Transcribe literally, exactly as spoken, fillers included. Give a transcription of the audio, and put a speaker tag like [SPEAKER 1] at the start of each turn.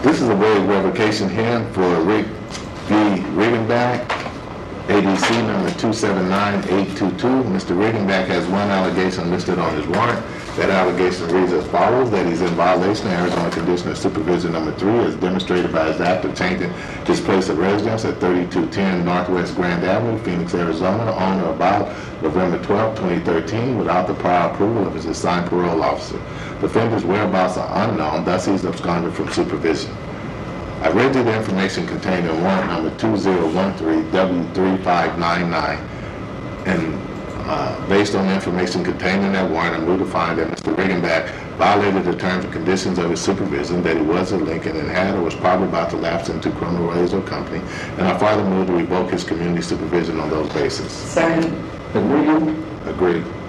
[SPEAKER 1] This is a waive revocation hearing for Rick V. Riggenback, A D C number two seven nine eight two two. Mister Riggenback has one allegation listed on his warrant. That allegation reads as follows, that he's in violation of Arizona Condition of Supervision number three as demonstrated by his act of changing his place of residence at thirty-two ten Northwest Grand Avenue, Phoenix, Arizona, on or about November twelfth, twenty thirteen, without the prior approval of his assigned parole officer. The offender's whereabouts are unknown, thus he's absconded from supervision. I read you the information contained in warrant number two zero one three W three five nine nine, and uh, based on the information contained in that warrant, I move to find that Mister Riggenback violated the terms and conditions of his supervision, that he was in Lincoln and had or was probably about to lapse into criminal ways or company, and I further move to revoke his community supervision on those bases.
[SPEAKER 2] Second.
[SPEAKER 3] Agree?
[SPEAKER 1] Agreed.